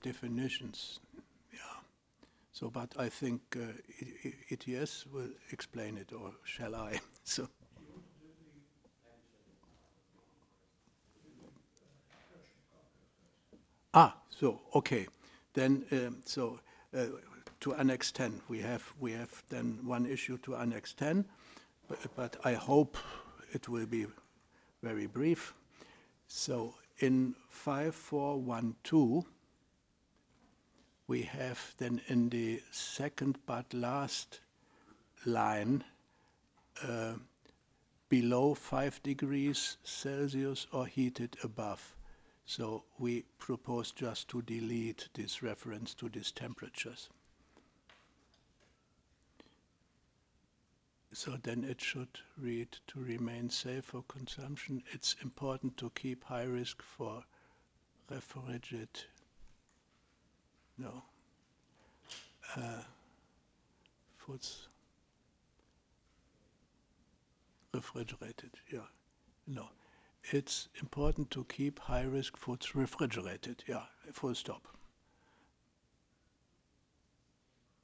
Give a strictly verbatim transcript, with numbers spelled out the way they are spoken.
definitions. Yeah. So, but I think uh, E- E- ETS will explain it, or shall I? So, ah, so okay, then um, so uh, to Annex ten, we have we have then one issue to Annex ten, but, but I hope it will be very brief. So in five four one two, we have then in the second but last line uh, below five degrees Celsius or heated above. So we propose just to delete this reference to these temperatures. So then it should read, to remain safe for consumption, it's important to keep high risk for refrigerated, no, uh, foods, refrigerated, yeah, no. It's important to keep high risk foods refrigerated, yeah, full stop.